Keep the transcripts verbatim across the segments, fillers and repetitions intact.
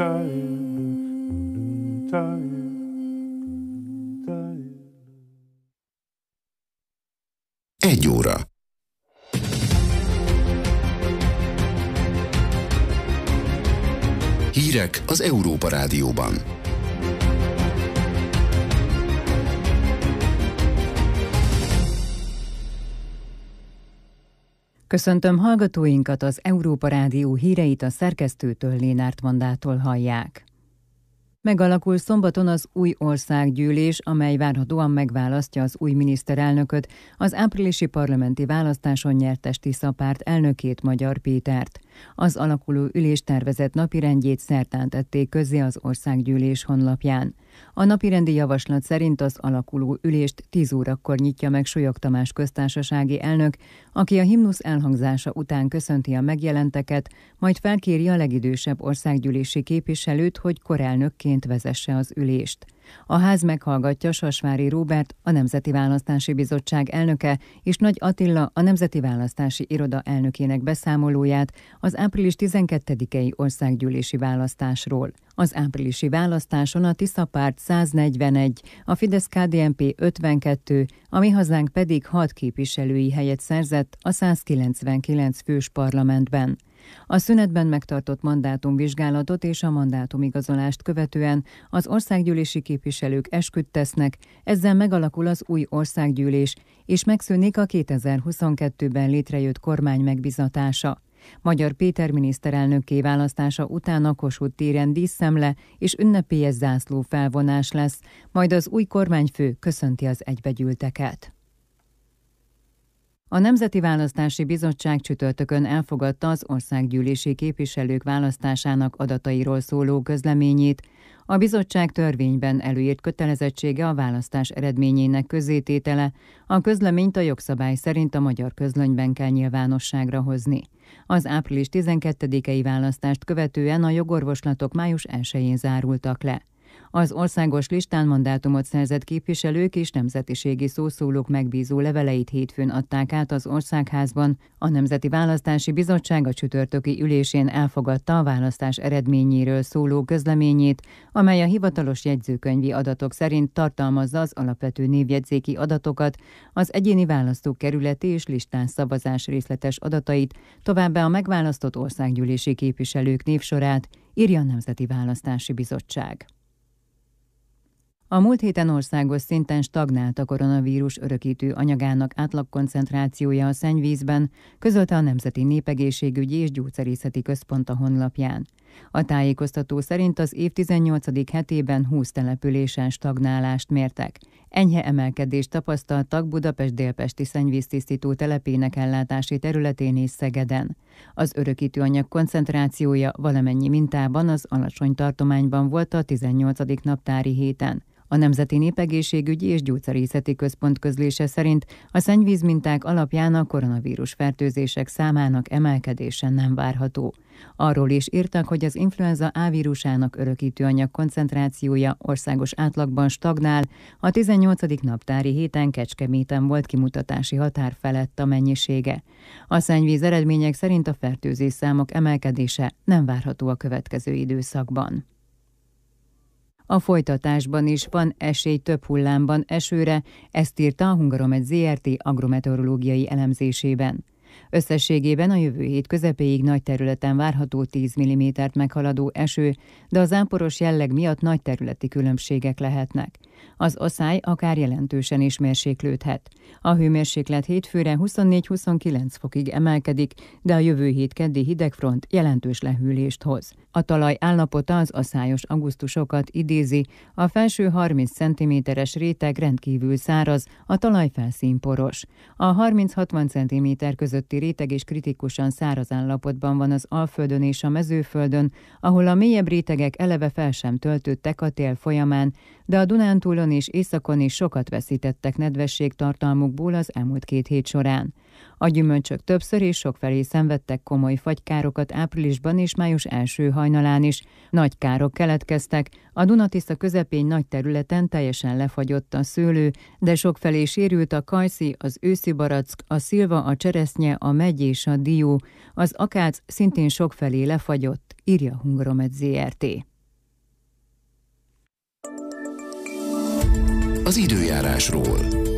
Egy óra. Hírek az Európa Rádióban. Köszöntöm hallgatóinkat, az Európa Rádió híreit a szerkesztőtől, Lénárt Vandától hallják. Megalakul szombaton az új országgyűlés, amely várhatóan megválasztja az új miniszterelnököt, az áprilisi parlamenti választáson nyertes Tisza párt elnökét, Magyar Pétert. Az alakuló ülés tervezett napirendjét szerdán tették közzé az országgyűlés honlapján. A napirendi javaslat szerint az alakuló ülést tíz órakor nyitja meg Solyog Tamás köztársasági elnök, aki a himnusz elhangzása után köszönti a megjelenteket, majd felkéri a legidősebb országgyűlési képviselőt, hogy korelnökként vezesse az ülést. A ház meghallgatja Sasvári Róbert, a Nemzeti Választási Bizottság elnöke, és Nagy Attila, a Nemzeti Választási Iroda elnökének beszámolóját az április tizenkettedikei országgyűlési választásról. Az áprilisi választáson a Tisza párt száznegyvenegy, a Fidesz-ká dé en pé ötvenkettő, a Mi Hazánk pedig hat képviselői helyet szerzett a százkilencvenkilenc fős parlamentben. A szünetben megtartott mandátumvizsgálatot és a mandátumigazolást követően az országgyűlési képviselők esküt tesznek, ezzel megalakul az új országgyűlés, és megszűnik a kétezer-huszonkettőben létrejött kormány megbizatása. Magyar Péter miniszterelnökké választása után a Kossuth téren díszszemle és ünnepélyes zászló felvonás lesz, majd az új kormányfő köszönti az egybegyűlteket. A Nemzeti Választási Bizottság csütörtökön elfogadta az országgyűlési képviselők választásának adatairól szóló közleményét. A bizottság törvényben előírt kötelezettsége a választás eredményének közzététele, a közleményt a jogszabály szerint a Magyar Közlönyben kell nyilvánosságra hozni. Az április tizenkettedikei választást követően a jogorvoslatok május elsején zárultak le. Az országos listán mandátumot szerzett képviselők és nemzetiségi szószólók megbízó leveleit hétfőn adták át az Országházban. A Nemzeti Választási Bizottság a csütörtöki ülésén elfogadta a választás eredményéről szóló közleményét, amely a hivatalos jegyzőkönyvi adatok szerint tartalmazza az alapvető névjegyzéki adatokat, az egyéni választókerületi és listán szavazás részletes adatait, továbbá a megválasztott országgyűlési képviselők névsorát, írja a Nemzeti Választási Bizottság. A múlt héten országos szinten stagnált a koronavírus örökítő anyagának átlagkoncentrációja a szennyvízben, közölte a Nemzeti Népegészségügyi és Gyógyszerészeti Központ a honlapján. A tájékoztató szerint az év tizennyolcadik hetében húsz településen stagnálást mértek. Enyhe emelkedést tapasztaltak Budapest délpesti szennyvíztisztító telepének ellátási területén és Szegeden. Az örökítőanyag koncentrációja valamennyi mintában az alacsony tartományban volt a tizennyolcadik naptári héten. A Nemzeti Népegészségügyi és Gyógyszerészeti Központ közlése szerint a szennyvízminták alapján a koronavírus fertőzések számának emelkedése nem várható. Arról is írtak, hogy az influenza A vírusának örökítőanyag koncentrációja országos átlagban stagnál, a tizennyolcadik naptári héten Kecskeméten volt kimutatási határ felett a mennyisége. A szennyvíz eredmények szerint a fertőzés számok emelkedése nem várható a következő időszakban. A folytatásban is van esély több hullámban esőre, ezt írta a Hungaromed zé er té agrometeorológiai elemzésében. Összességében a jövő hét közepéig nagy területen várható tíz millimétert meghaladó eső, de a záporos jelleg miatt nagy területi különbségek lehetnek. Az aszály akár jelentősen is mérséklődhet. A hőmérséklet hétfőre huszonnégy-huszonkilenc fokig emelkedik, de a jövő hét keddi hidegfront jelentős lehűlést hoz. A talaj állapota az aszályos augusztusokat idézi, a felső harminc centiméteres réteg rendkívül száraz, a talajfelszín poros. A harminc-hatvan centiméter közötti réteg is kritikusan száraz állapotban van az Alföldön és a Mezőföldön, ahol a mélyebb rétegek eleve fel sem töltődtek a tél folyamán, de a Dunántúlon és északon is sokat veszítettek nedvességtartalmukból az elmúlt két hét során. A gyümölcsök többször és sokfelé szenvedtek komoly fagykárokat áprilisban és május első hajnalán is. Nagy károk keletkeztek, a Duna-Tisza közepén nagy területen teljesen lefagyott a szőlő, de sokfelé sérült a kajszi, az őszi barack, a szilva, a cseresznye, a megy és a dió. Az akác szintén sokfelé lefagyott, írja a Hungaromed zé er té. az időjárásról.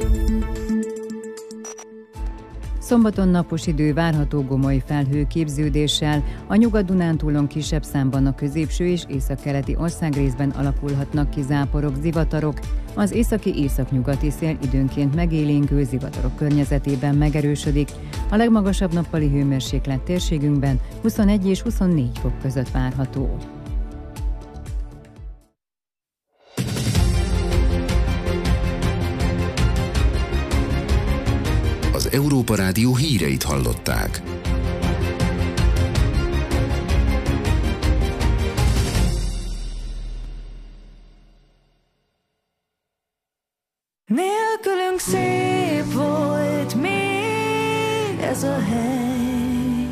Szombaton napos idő várható gomoly felhőképződéssel, a Nyugat-Dunántúlon kisebb számban a középső és északkeleti országrészben alakulhatnak ki záporok, zivatarok, az északi északnyugati szél időnként megélénkül zivatarok környezetében megerősödik, a legmagasabb nappali hőmérséklet térségünkben huszonegy és huszonnégy fok között várható. Az Európa Rádió híreit hallották. Nélkülünk szép volt még ez a hely.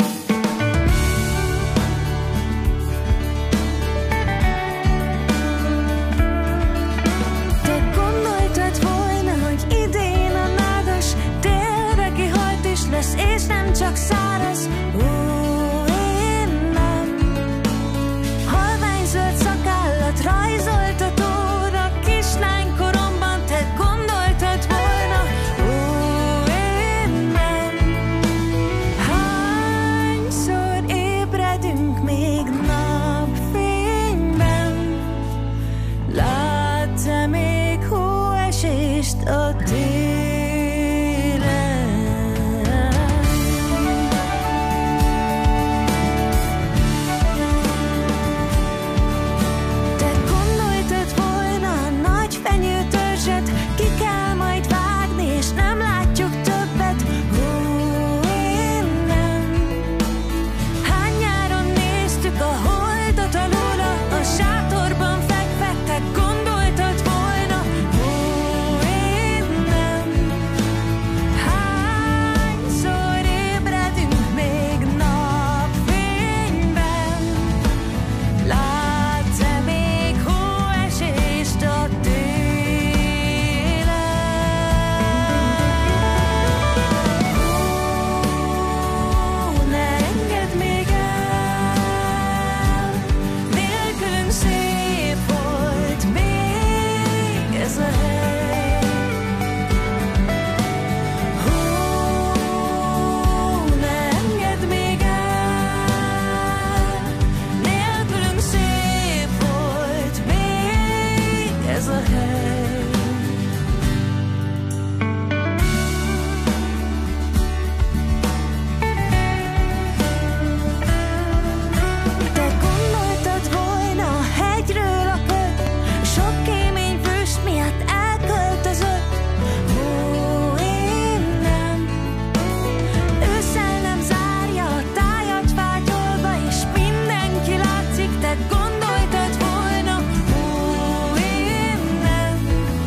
Te gondoltad volna, hogy idén a nádas télre kihalt is lesz, és nem csak száraz. Ó, én nem. Halványzöld szakállat rajzolt a tóra kislánykoromban, te gondoltad volna. Ó, én nem. Hányszor ébredünk még napfényben? Látsz-e még hóesést a télen? Te gondoltad volna a nagy fenyőtörzset, ki kell majd vágni, és nem látjuk többet. Ó, én nem. Hány nyáron néztük a holdot alóla, a sátorban fekve, te gondoltad volna. Ó, én nem. Hányszor ébredünk még napfényben? Látsz-e még hóesést a télen? Ó, ne engedd még el, nélkülünk szép volt még ez a hely. Ó, ne engedd még el, nélkülünk szép volt még ez a hely. Te gondoltad volna a hegyről a köd, sok kémény füst miatt elköltözött. Ó, én nem. Ősszel nem zárja a tájat fátyolva, és mindenki látszik, te gondoltad volna. Ó, én nem.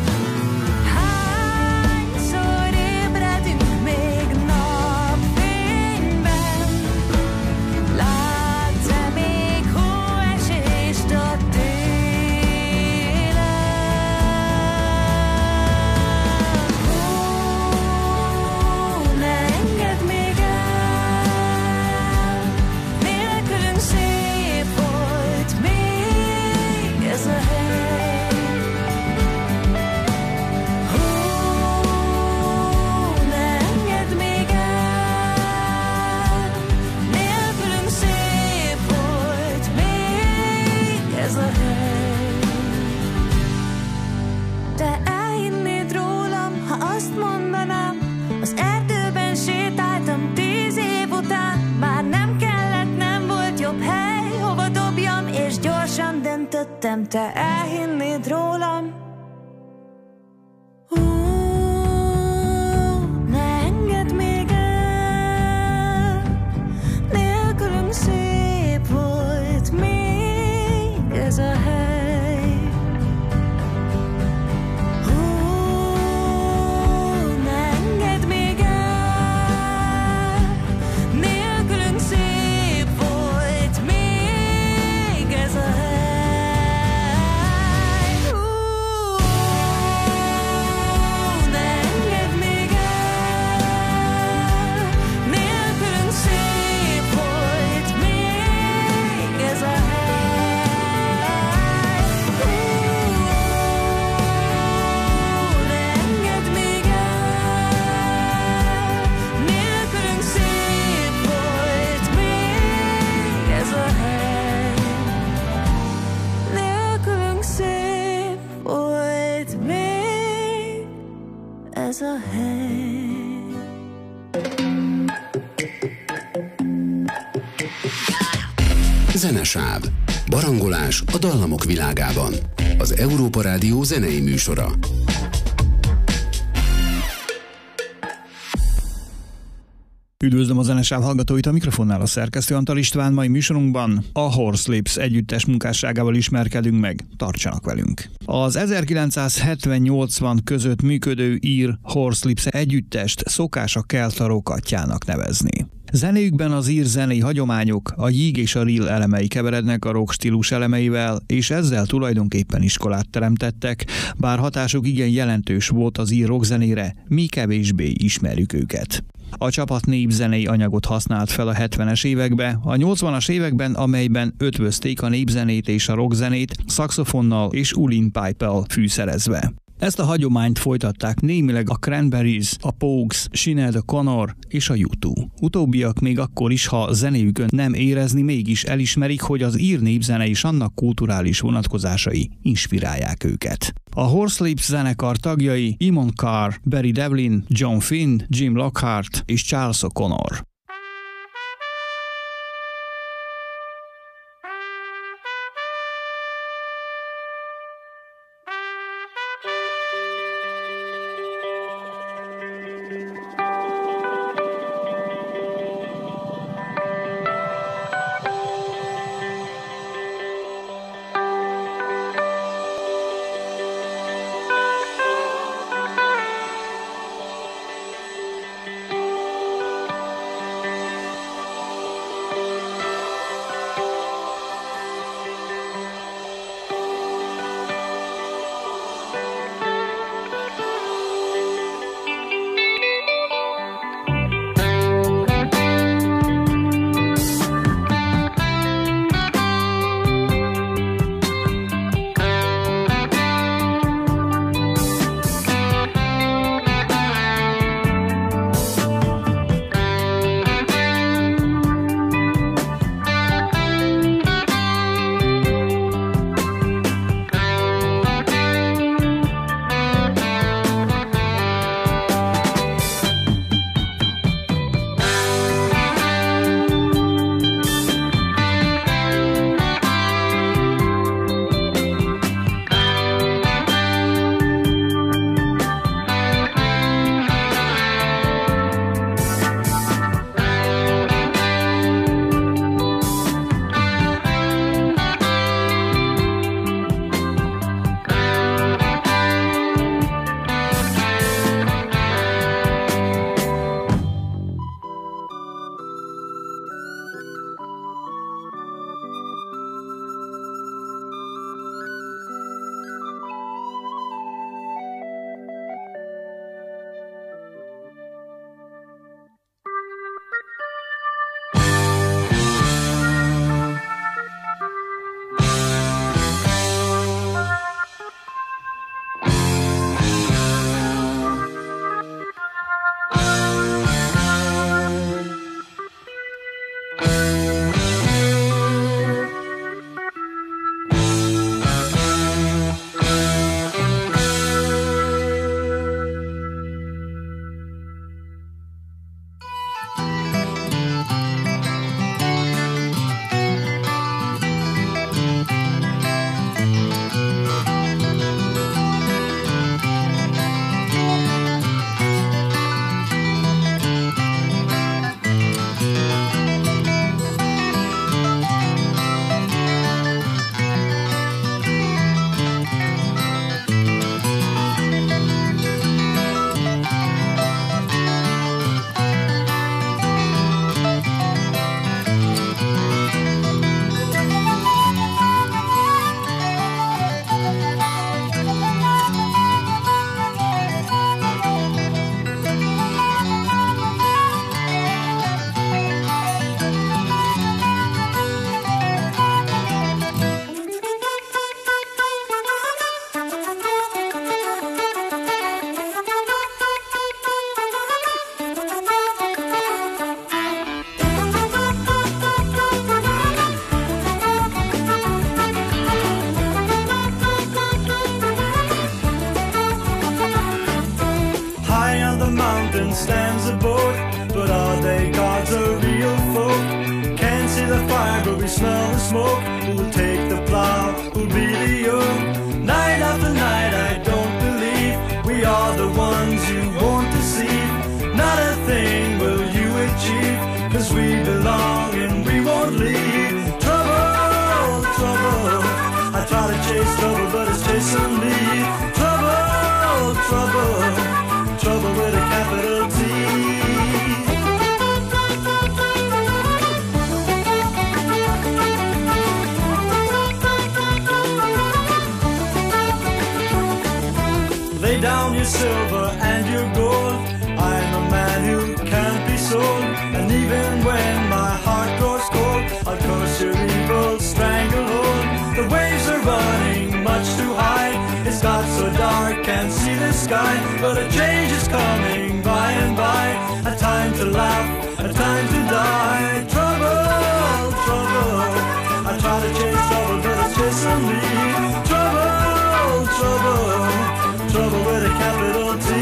Hányszor ébredünk még napfényben? Látsz-e még hóesést a télen? Ó, ne engedd még el, nélkülünk szép volt még ez a hely. Ó, ne engedd még el, nélkülünk szép volt még ez a hely. Te elhinnéd rólam, ha azt mondanám, az erdőben sétáltam tíz év után, már nem kellett, nem volt jobb hely, hova dobjam, és gyorsan döntöttem. Te elhinnéd rólam. Ó, ne engedd még el, nélkülünk szép volt még ez a hely. Ó, ne engedd még el, nélkülünk szép volt még ez a hely. Ó, Zenesáv. Barangolás a dallamok világában. Az Európa Rádió zenei műsora. Üdvözlöm a Zenesáv hallgatóit, a mikrofonnál a szerkesztő Antal István. Mai műsorunkban a Horslips együttes munkásságával ismerkedünk meg. Tartsanak velünk! Az ezerkilencszázhetven-nyolcvan között működő ír Horslips együttest szokás a kelta rockatjának nevezni. Zenéjükben az ír zenei hagyományok, a jig és a rill elemei keverednek a rock stílus elemeivel, és ezzel tulajdonképpen iskolát teremtettek, bár hatásuk igen jelentős volt az ír rockzenére, mi kevésbé ismerjük őket. A csapat népzenei anyagot használt fel a hetvenes években, a nyolcvanas években, amelyben ötvözték a népzenét és a rockzenét szaxofonnal és ulinpipe-el fűszerezve. Ezt a hagyományt folytatták némileg a Cranberries, a Pogues, Sinéad O'Connor és a U kettő. Utóbbiak még akkor is, ha zenéjükön nem érezni, mégis elismerik, hogy az ír népzene és annak kulturális vonatkozásai inspirálják őket. A Horslips zenekar tagjai Eamon Carr, Barry Devlin, John Finn, Jim Lockhart és Charles O'Connor. mountain stands a boat, but are they gods or real folk? Can't see the fire, but we smell the smoke? Who'll take the plow? Who'll be the yoke? Night after night I don't believe we are the ones you won't deceive. Not a thing will you achieve, 'cause we belong and we won't leave. Trouble, trouble, I try to chase trouble but it's chasing me. Trouble, trouble, trouble with a capital T. Lay down your silver and your gold, I'm a man who can't be sold. And even when my heart grows cold, I'll curse your evil stranglehold. The waves are running much too high, it's got so dark can't see the sky. But a change is coming by and by, a time to laugh, a time to die. Trouble, trouble, I try to chase trouble but it's chasing me. Trouble, trouble, trouble with a capital T.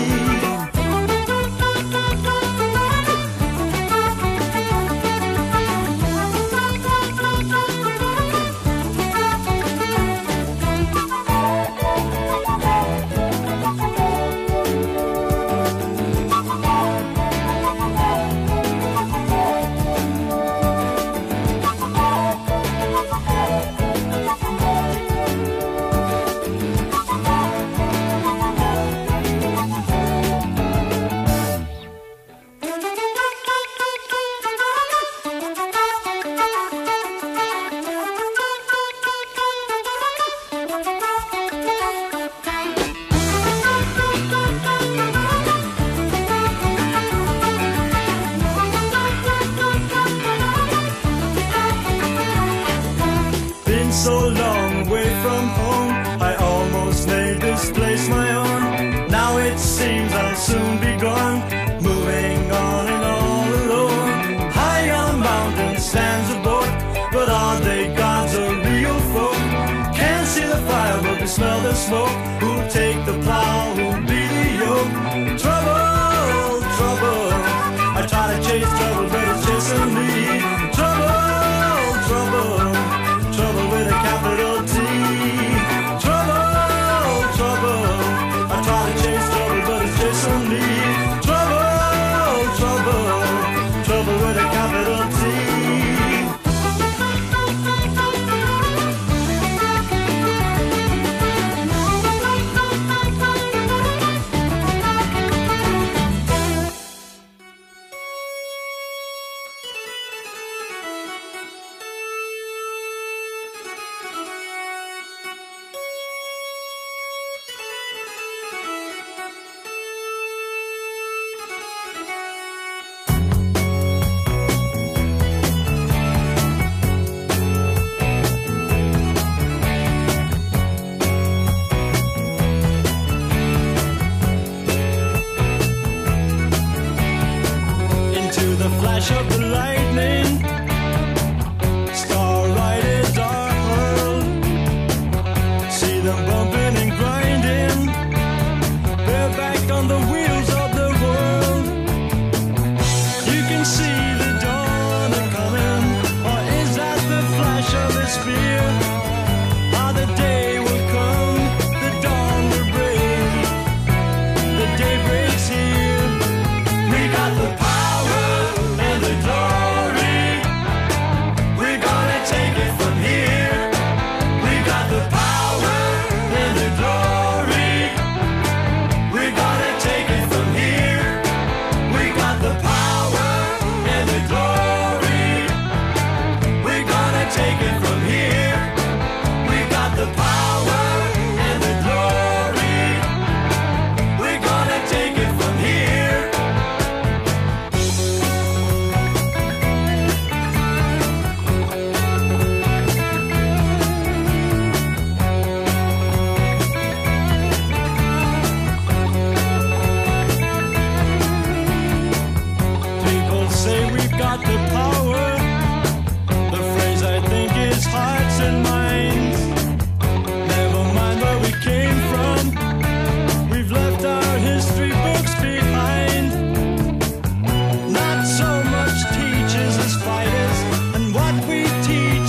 So long away from home, I almost made this place my own. Now it seems I'll soon be gone, moving on and all alone. High on mountain stands a boat, but are they gods or real folk? Can't see the fire but we smell the smoke. Who'll take the plow, who'll be the yoke? Trouble, trouble, I try to chase trouble but it's chasing me. Trouble, trouble, trouble with a capital T. Trouble, trouble, I try to chase trouble but it's chasing me. Trouble, trouble, trouble with a capital T. Of the lightning, star riders are hurled. See them bumping and grinding, they're back on the wheels of the world. You can see the dawn a-coming, or is that the flash of a spear? Ah, the day will come, the dawn will break, the day breaks here. We got the power and the glory, we're gonna take it from here. We got the power and the glory, we're gonna take it from here. We got the power and the glory, we're gonna take it from here. We got the power and the glory, we're gonna take it from here. People say we've got the power. The phrase I think is hearts and minds. Never mind where we came from, we've left our history books behind. Not so much teachers as fighters, and what we teach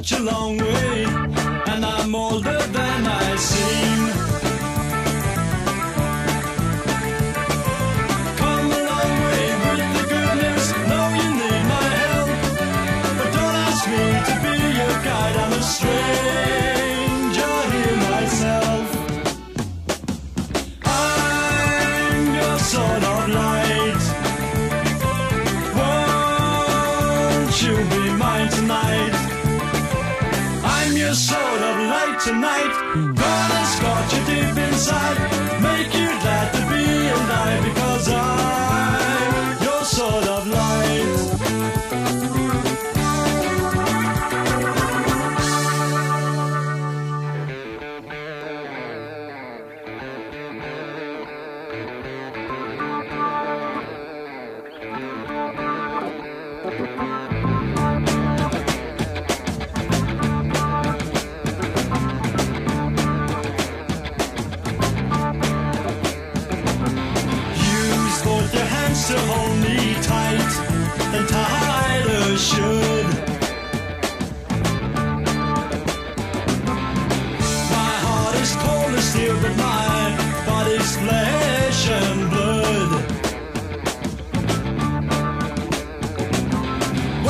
such a long way, and I'm older than I seem. Come a long way with the good news, know you need my help, but don't ask me to be your guide, I'm a stranger here myself. I'm your sort of light, won't you be mine tonight? I'm your sort of light tonight, gonna scorch you deep inside, make you glad to be alive, because I'm your sort of light. To hold me tight and tighter should. My heart is cold as steel, but my body's flesh and blood.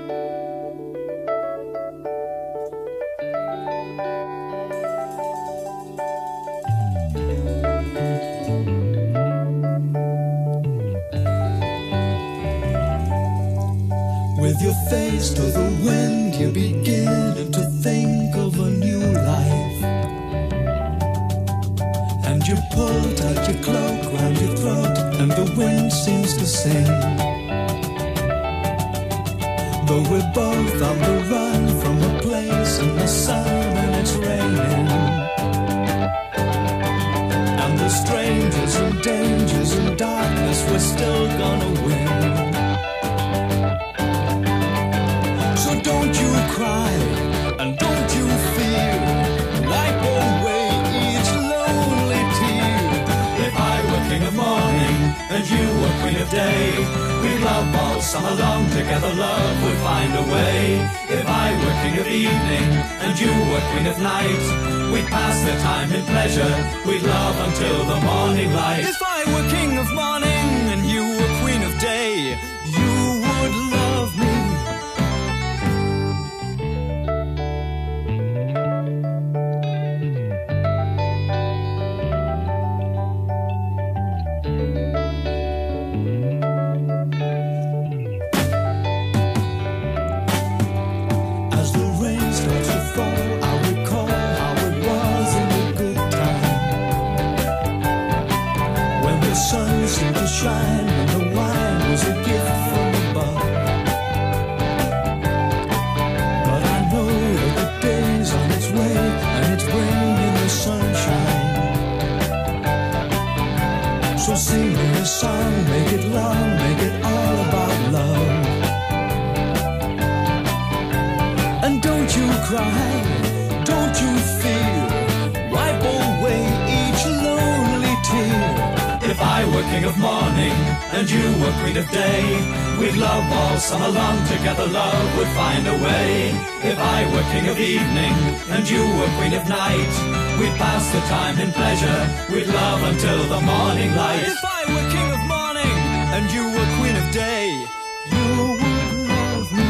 With your face to the wind, you're beginning to think of a new life. And you pull tight your cloak round your throat, and the wind seems to sing. Though we're both on the run from a place in the sun and it's raining, and the strangers and dangers and darkness, we're still gonna win. Don't you cry, and don't you fear, wipe away each lonely tear. If I were king of morning, and you were queen of day, we'd love all summer long, together love would find a way. If I were king of evening, and you were queen of night, we'd pass the time in pleasure, we'd love until the morning light. If I were king of morning, and you were queen of day, you would love me. Shine, and the wine was a gift from above. But I know that the day's on its way, and it's bringing the sunshine. So sing me a song, make it long, make it all about love. And don't you cry, don't you fear, wipe away each lonely tear. If I were king of morning, and you were queen of day, we'd love all summer long, together love would find a way. If I were king of evening, and you were queen of night, we'd pass the time in pleasure, we'd love until the morning light. If I were king of morning, and you were queen of day, you would love me.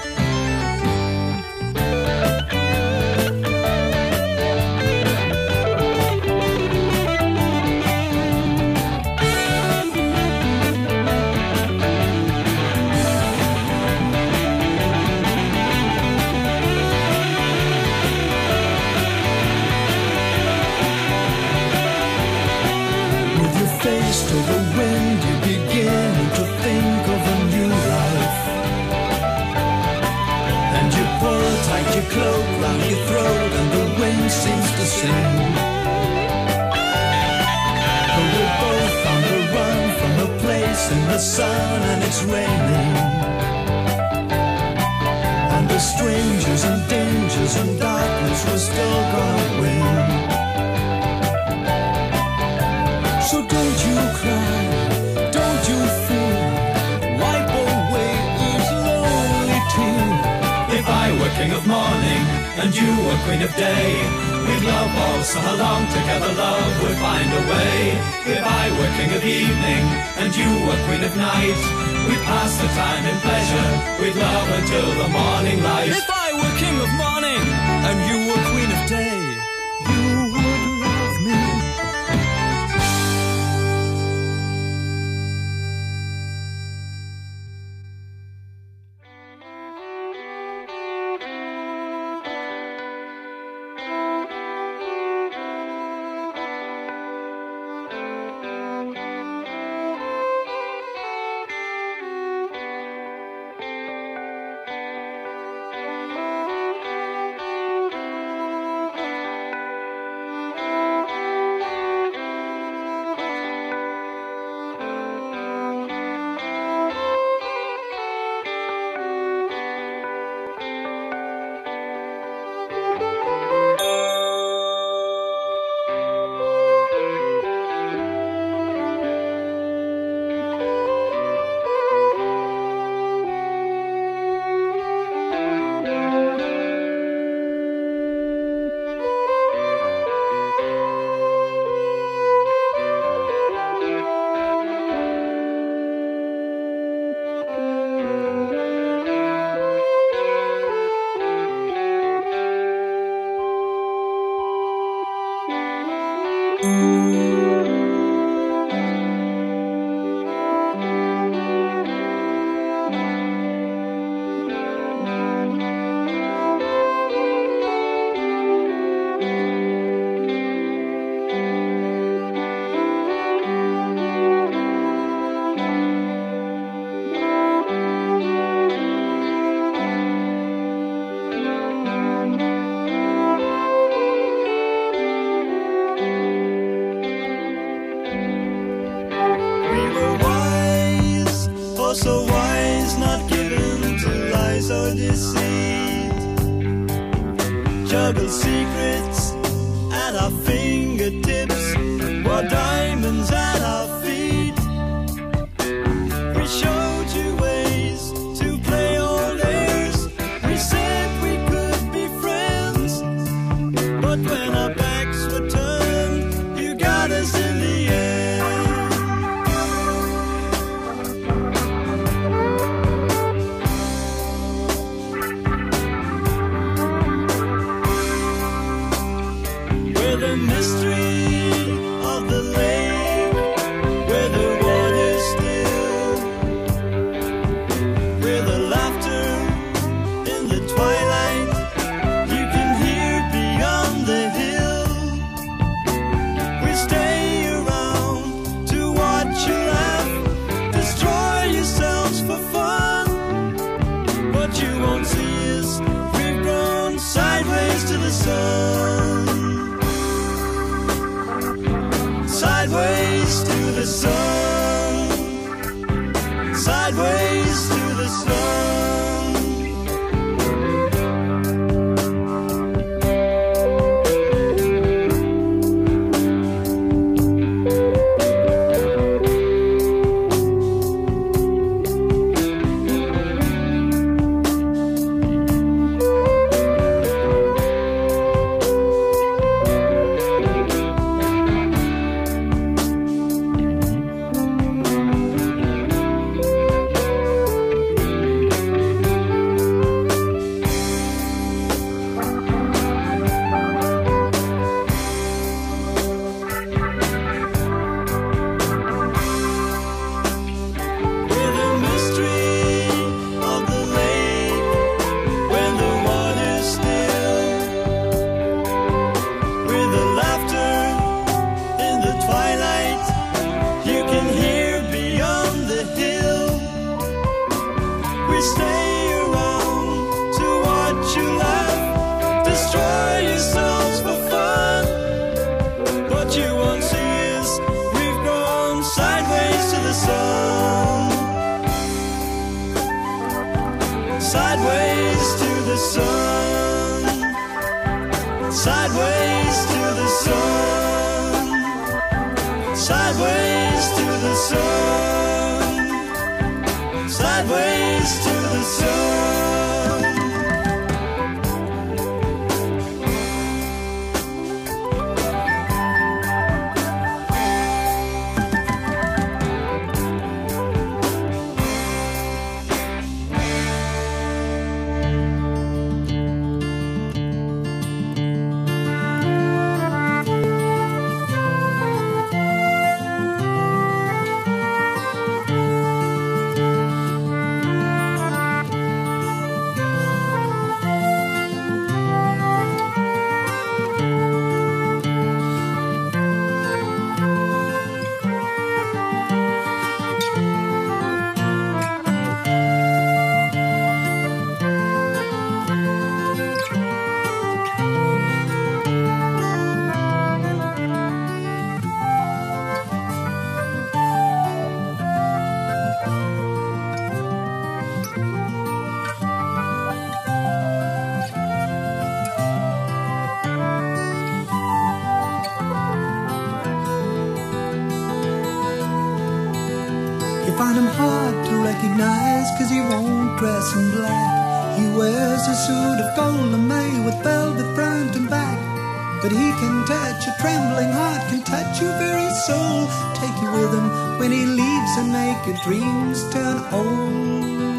Face to the wind, you begin to think of a new life. And you pull tight your cloak round your throat, and the wind seems to sing. But we're both on the run from a place in the sun, and it's raining. And the strangers and dangers and darkness, we're still gonna win. So don't you cry, don't you fear, wipe away each lonely tear. If I were king of morning, and you were queen of day, we'd love all summer long, together love would find a way. If I were king of evening, and you were queen of night, we'd pass the time in pleasure, we'd love until the morning light. If I were king of morning, and you were queen of day, you would love me. lies or deceit, juggle secrets at our fingertips, or diamonds at our feet. We showed you ways to play old airs. We said we could be friends, but when our backs were turned, you got us in the end. We're the mystery of the lake, where the water's still. We're the laughter in the twilight you can hear beyond the hill. We stay around to watch you laugh, destroy yourselves for fun, but you won't see us. We've gone sideways to the sun, sideways to the sun, sideways to the sun. We're the mystery of the lake, when the water's still. We're the laughter in the twilight you can hear beyond the hill. We stay around to watch you laugh, destroy yourselves for fun, but you won't see us. We've gone sideways to the sun, sideways to the sun, sideways to the sun, sideways to the sun, sideways to the sun. You find him hard to recognize, cause he won't dress in black. He wears a suit of gold lame with velvet front and back. But he can touch a trembling heart, can touch your very soul, take you with him when he leaves and make your dreams turn old.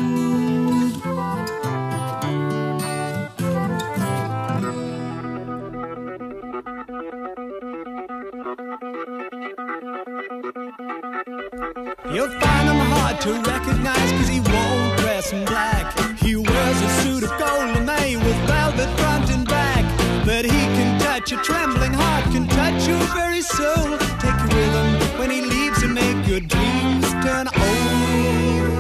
You'll find him hard to recognize, cause he won't dress in black. He wears a suit of gold lame with velvet front and back. But he can touch a trembling heart, can touch your very soul, take you with him when he leaves and make your dreams turn old.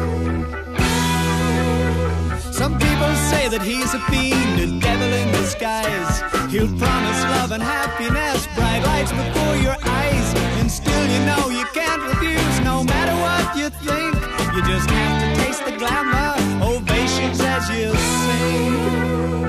Some people say that he's a fiend, a devil in disguise. He'll promise love and happiness, bright lights before your eyes, and still you know you can't refuse, no matter what you think. You just have to taste the glamour, ovations as you sing.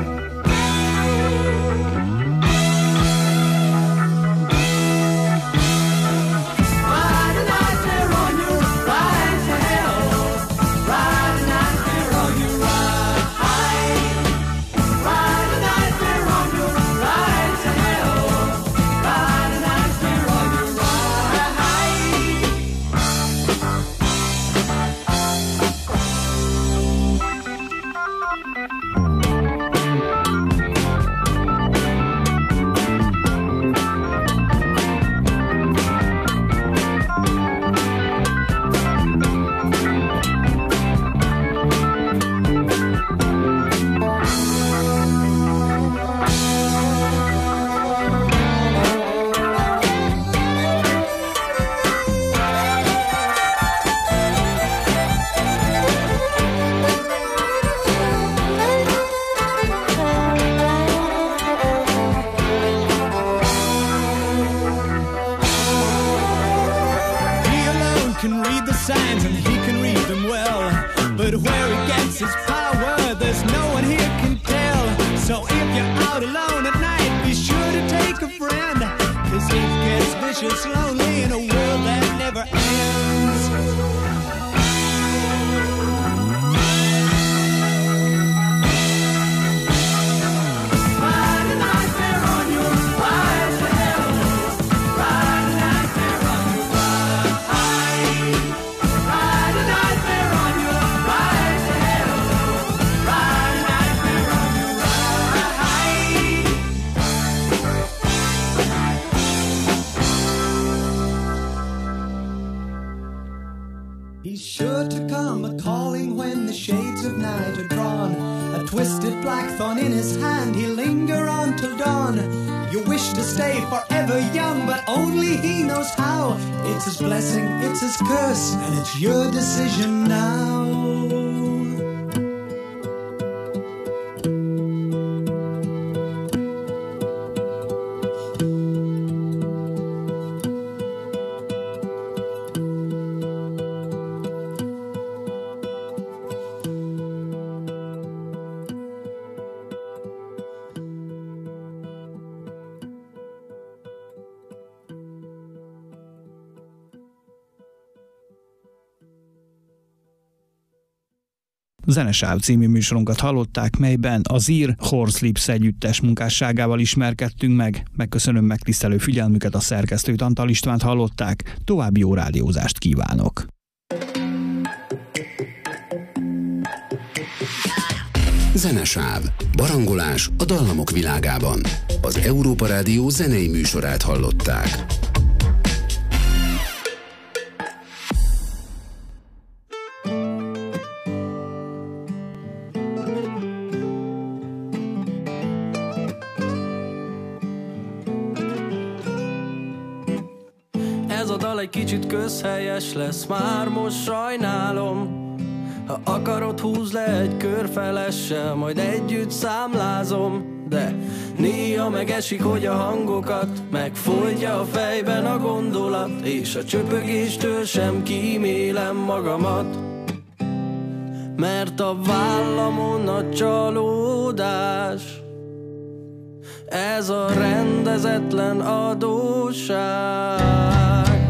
He's sure to come a-calling when the shades of night are drawn. A twisted black thorn in his hand, he'll linger on till dawn. You wish to stay forever young, but only he knows how. It's his blessing, it's his curse, and it's your decision now. Zenesáv című műsorunkat hallották, melyben az ír Horse Lips együttes munkásságával ismerkedtünk meg. Megköszönöm megtisztelő figyelmüket, a szerkesztőt, Antal Istvánt hallották. További jó rádiózást kívánok! Zenesáv. Barangolás a dallamok világában. Az Európa Rádió zenei műsorát hallották. Ez a dal egy kicsit közhelyes lesz, már most sajnálom. Ha akarod, húzz le egy körfelessel, majd együtt számlázom. De néha megesik, hogy a hangokat megfolytja a fejben a gondolat, és a csöpögéstől sem kímélem magamat. Mert a vállamon a csalódás, ez a rendezetlen adósság.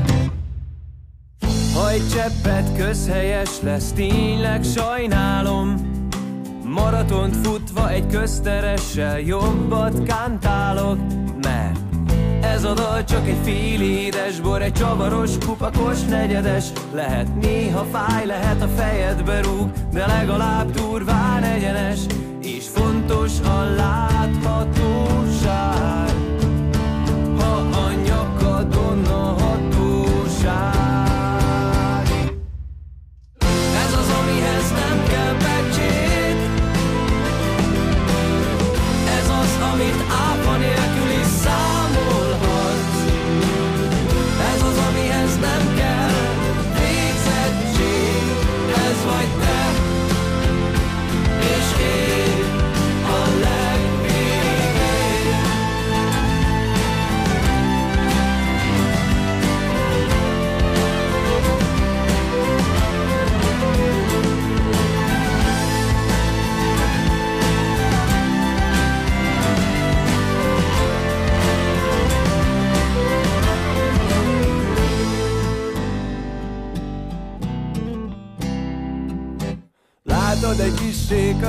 Ha egy cseppet közhelyes lesz, tényleg sajnálom. Maratont futva egy közteressel jobbat kántálok, mert ez a dal csak egy fél édes bor, egy csavaros, kupakos negyedes. Lehet néha fáj, lehet a fejedbe rúg, de legalább durván egyenes, és fontos a láthatóság, ha a nyakadon a hatóság. Ez az, amihez nem kell becsét, ez az, amit áfa nélkül is számolhatsz. Ez az, amihez nem kell végzettség, ez vagy te és én.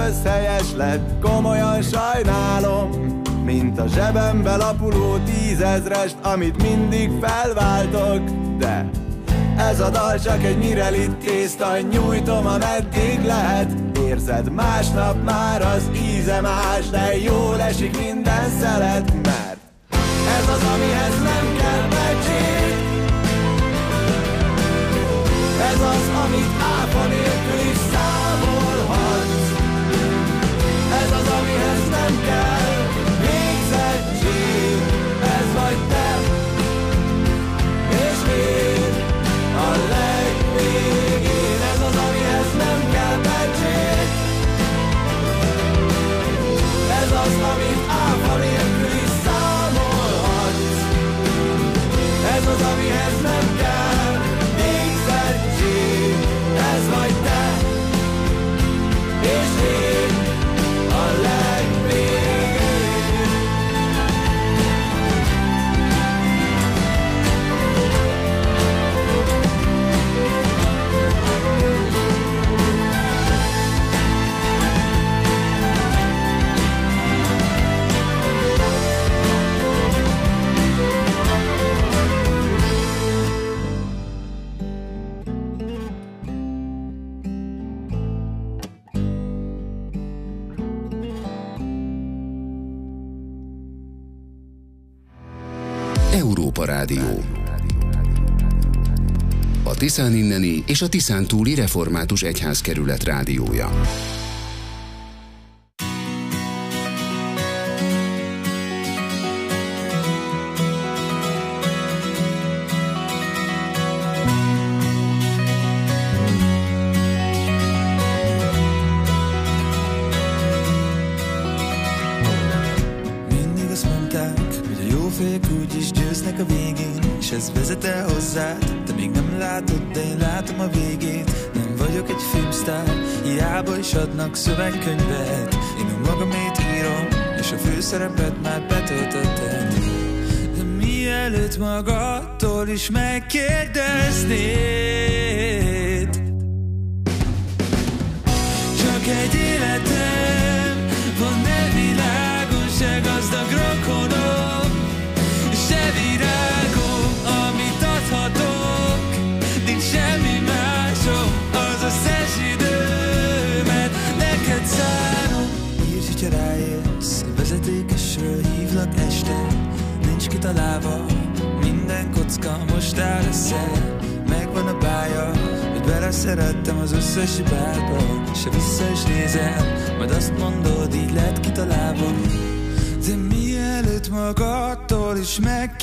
közhelyes lett, komolyan sajnálom, mint a zsebembe lapuló tízezrest, amit mindig felváltok. De ez a dal csak egy mirelit tészta, nyújtom ameddig lehet. Érzed, másnap már az íze más, de jól esik minden szelet, mert ez az, amihez nem kell becsét. Ez az, amit áfa nélkül is számolhatsz. Ez az, amihez nem kell végzettség. Ez vagy te, és én a legvégén. Ez az, amihez nem kell becsét. Ez az, amit áfa nélkül is számolhatsz. Ez az, amihez nem kell végzettség. Ez vagy te, és én a legvégén. Európa Rádió. A Tiszán inneni és a Tiszán túli református egyházkerület rádiója. Ez vezet el hozzád, te még nem látod, de én látom a végét. Nem vagyok egy filmsztár, hiába is adnak szövegkönyvet. Én a magamét írom, és a főszerepet már betöltötted. De mielőtt magadtól is megkérdeznéd, csak egy életem van, ne világon se gazdag rokonom, se virágom, amit adhatok. Nincs semmi másom, az összes időmet neked szánom. Írj, hogyha ráérsz, vezetékesről hívlak este. Nincs kitalálva, minden kocka most áll össze. Megvan a bája, hogy beleszerettem az összes hibádba. Se vissza is nézem, majd azt mondod, így lett kitalálva. De mielőtt magadtól is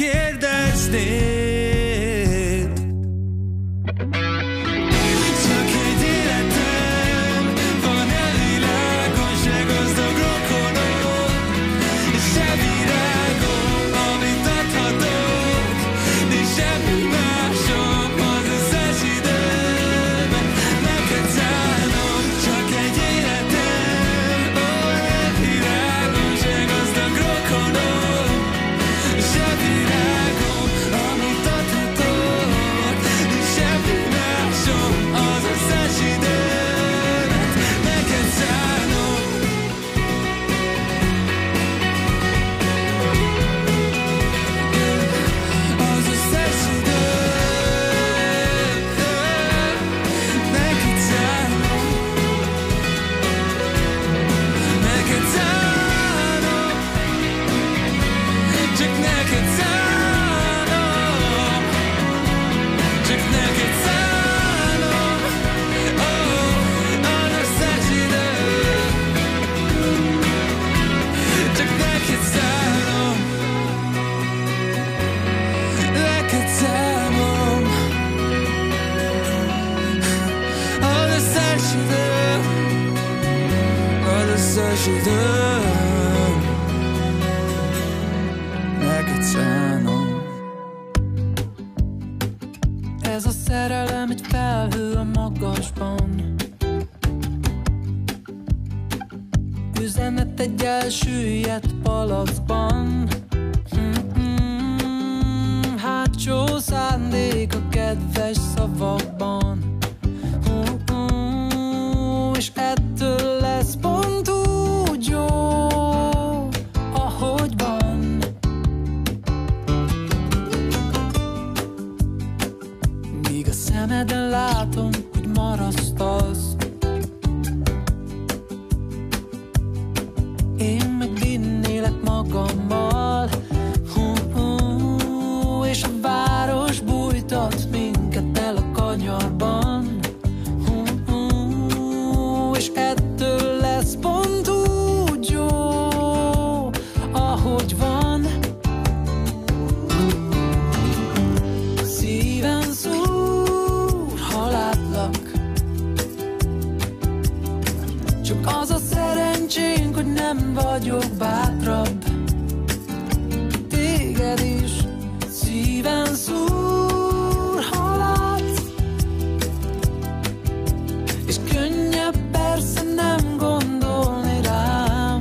megkérdeznéd, csak egy életem van, a világon se gazdag rokonom, se virágom, amit adhatok. Nincs semmi másom, az összes időben neked szánom. Csak egy életem van, a világon se gazdag rokonom, se virágom, amit adhatok. Nincs semmi másom, az összes időmet neked szánom. Az összes időmet neked szánom. Neked szánom. Csak neked szánom. Csak neked szánom. Oh, az összes idő. Csak neked szánom. Neked szánom. Az összes idő. Az összes idő. Neked szánom. Ez a szerelem egy felhő a magasban. Üzenet egy elsüllyedt palacban. Mm-mm, hátsó szándék a kedves szavakban. Mm-mm, és ettől lesz pont magammal. Hú-hú, és a város bújtat minket el a kanyarban. Hú-hú, és ettől lesz pont úgy jó, ahogy van. Szívem szúr, ha látlak, csak az a szerencsénk, hogy nem vagyok bátrabb. Téged is szívem szúr, ha látsz, és könnyebb persze nem gondolni rám.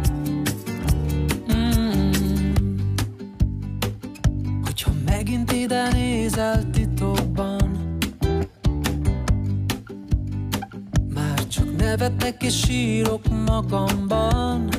Mm. Hogyha megint ide nézel titokban, már csak nevetek és sírok magamban.